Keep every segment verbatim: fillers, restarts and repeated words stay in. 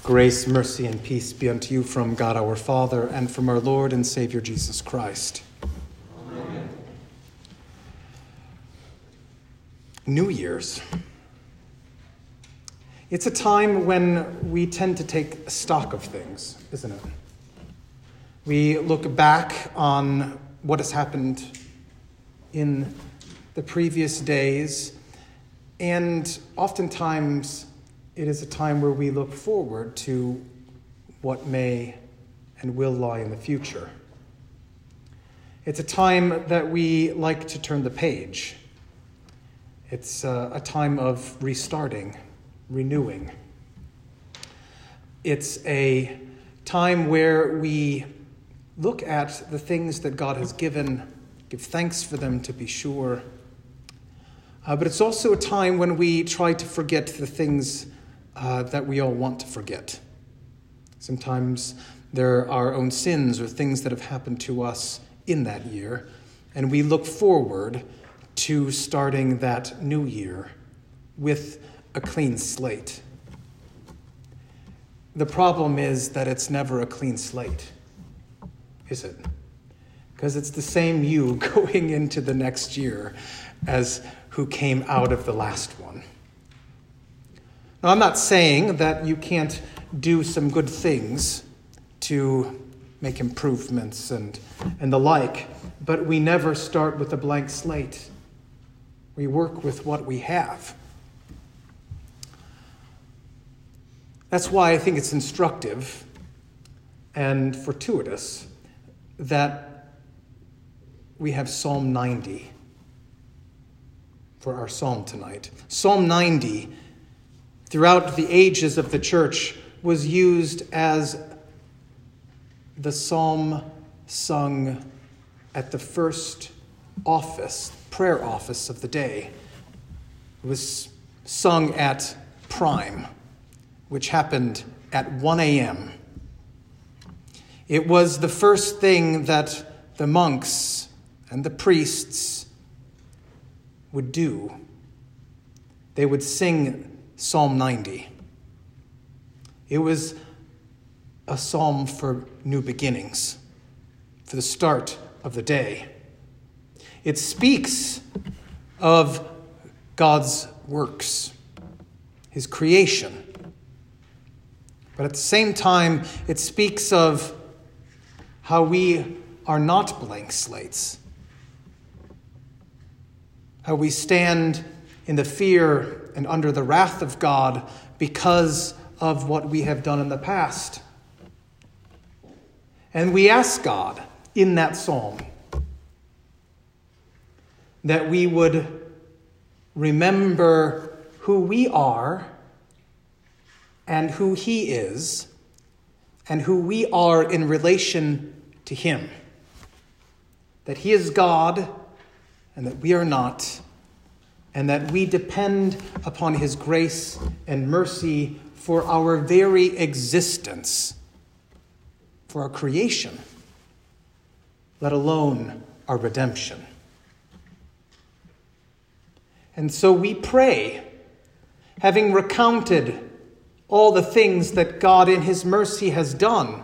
Grace, mercy, and peace be unto you from God our Father and from our Lord and Savior Jesus Christ. Amen. New Year's. It's a time when we tend to take stock of things, isn't it? We look back on what has happened in the previous days, and oftentimes it is a time where we look forward to what may and will lie in the future. It's a time that we like to turn the page. It's a, a time of restarting, renewing. It's a time where we look at the things that God has given, give thanks for them to be sure. Uh, but it's also a time when we try to forget the things uh, that we all want to forget. Sometimes there are our own sins or things that have happened to us in that year, and we look forward to starting that new year with a clean slate. The problem is that it's never a clean slate, is it? Because it's the same you going into the next year as who came out of the last one. Now, I'm not saying that you can't do some good things to make improvements and, and the like, but we never start with a blank slate. We work with what we have. That's why I think it's instructive and fortuitous that we have Psalm ninety for our psalm tonight. Psalm ninety, throughout the ages of the church, was used as the psalm sung at the first office, prayer office of the day. It was sung at prime, which happened at one a.m. It was the first thing that the monks and the priests would do. They would sing Psalm ninety. It was a psalm for new beginnings, for the start of the day. It speaks of God's works, his creation. But at the same time, it speaks of how we are not blank slates, how we stand in the fear and under the wrath of God because of what we have done in the past. And we ask God in that psalm that we would remember who we are and who he is and who we are in relation to him. That he is God and that we are not, and that we depend upon his grace and mercy for our very existence, for our creation, let alone our redemption. And so we pray, having recounted all the things that God in his mercy has done,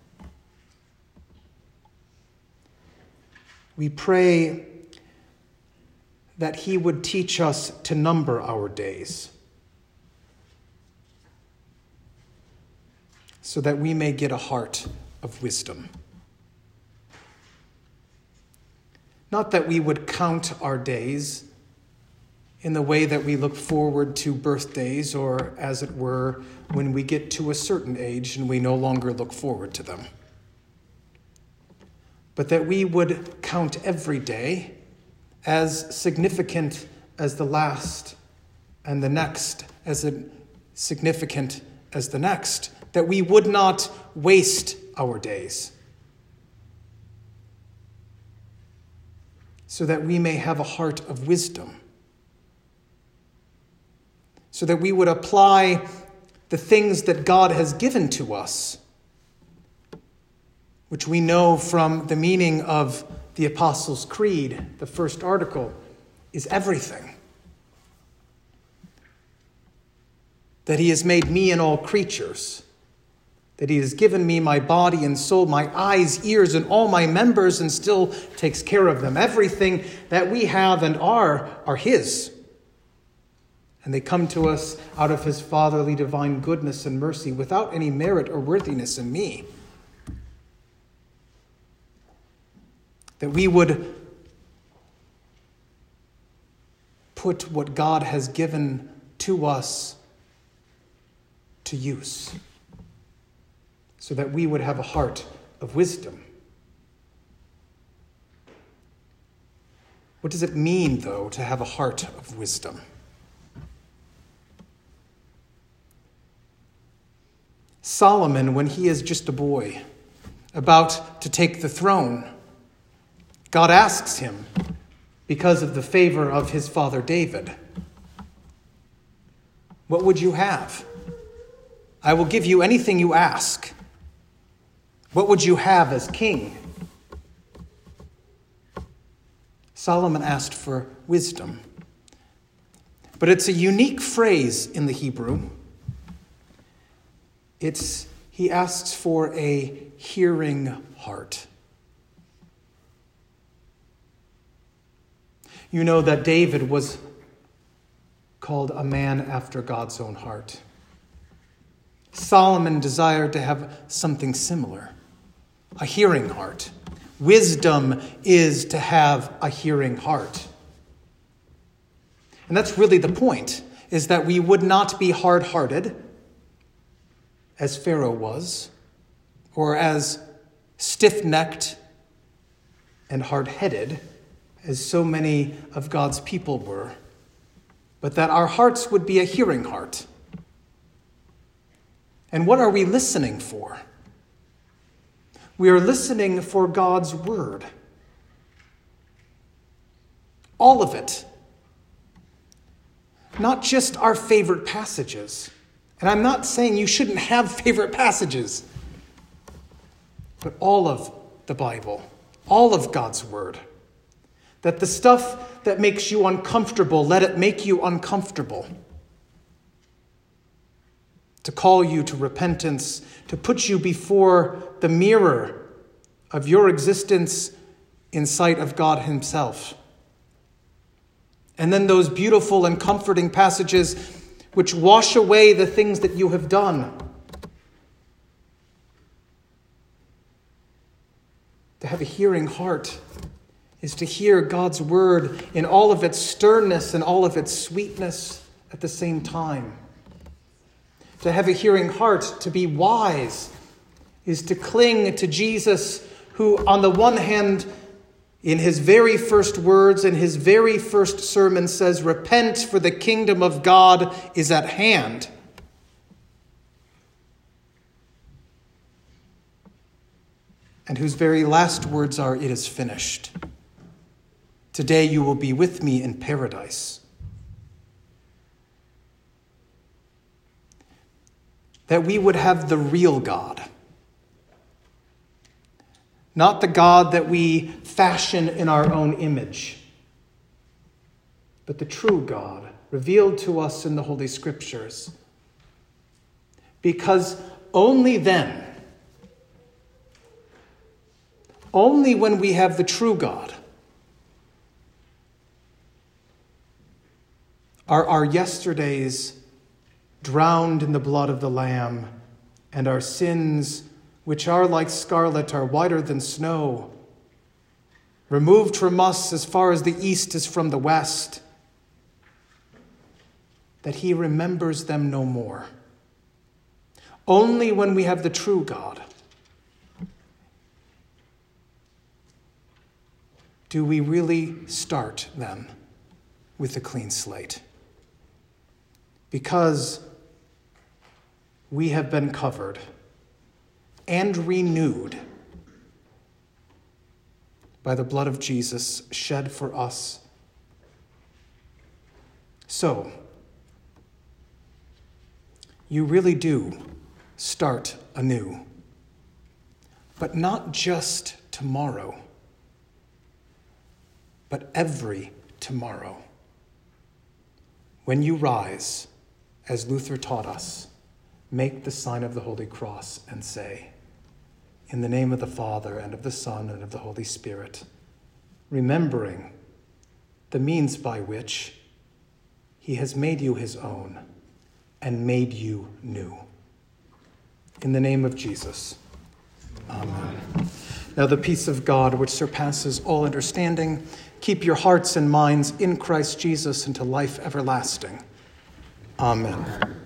we pray that he would teach us to number our days so that we may get a heart of wisdom. Not that we would count our days in the way that we look forward to birthdays or, as it were, when we get to a certain age and we no longer look forward to them. But that we would count every day as significant as the last, and the next as significant as the next. That we would not waste our days, so that we may have a heart of wisdom, so that we would apply the things that God has given to us, which we know from the meaning of the Apostles' Creed, the first article, is everything. That he has made me and all creatures that he has given me my body and soul, my eyes, ears, and all my members, and still takes care of them. Everything that we have and are, are his. And they come to us out of his fatherly divine goodness and mercy without any merit or worthiness in me. That we would put what God has given to us to use, so that we would have a heart of wisdom. What does it mean, though, to have a heart of wisdom? Solomon, when he is just a boy, about to take the throne, God asks him, because of the favor of his father David, "What would you have? I will give you anything you ask. What would you have as king?" Solomon asked for wisdom. But it's a unique phrase in the Hebrew. It's, he asks for a hearing heart. You know that David was called a man after God's own heart. Solomon desired to have something similar, a hearing heart. Wisdom is to have a hearing heart. And that's really the point, is that we would not be hard-hearted, as Pharaoh was, or as stiff-necked and hard-headed as so many of God's people were, but that our hearts would be a hearing heart. And what are we listening for? We are listening for God's word. All of it. Not just our favorite passages. And I'm not saying you shouldn't have favorite passages, but all of the Bible, all of God's word. That the stuff that makes you uncomfortable, let it make you uncomfortable. To call you to repentance, to put you before the mirror of your existence in sight of God himself. And then those beautiful and comforting passages which wash away the things that you have done. To have a hearing heart is to hear God's word in all of its sternness and all of its sweetness at the same time. To have a hearing heart, to be wise, is to cling to Jesus, who on the one hand, in his very first words, in his very first sermon says, "Repent, for the kingdom of God is at hand." And whose very last words are, "It is finished. Today you will be with me in paradise." That we would have the real God. Not the God that we fashion in our own image, but the true God revealed to us in the Holy Scriptures. Because only then, only when we have the true God, are our yesterdays drowned in the blood of the Lamb, and our sins, which are like scarlet, are whiter than snow, removed from us as far as the east is from the west, that he remembers them no more. Only when we have the true God do we really start then with a clean slate. Because we have been covered and renewed by the blood of Jesus shed for us. So, you really do start anew, but not just tomorrow, but every tomorrow. When you rise, as Luther taught us, make the sign of the Holy Cross and say, in the name of the Father, and of the Son, and of the Holy Spirit, remembering the means by which he has made you his own and made you new. In the name of Jesus, amen. Now the peace of God, which surpasses all understanding, keep your hearts and minds in Christ Jesus unto life everlasting. Amen.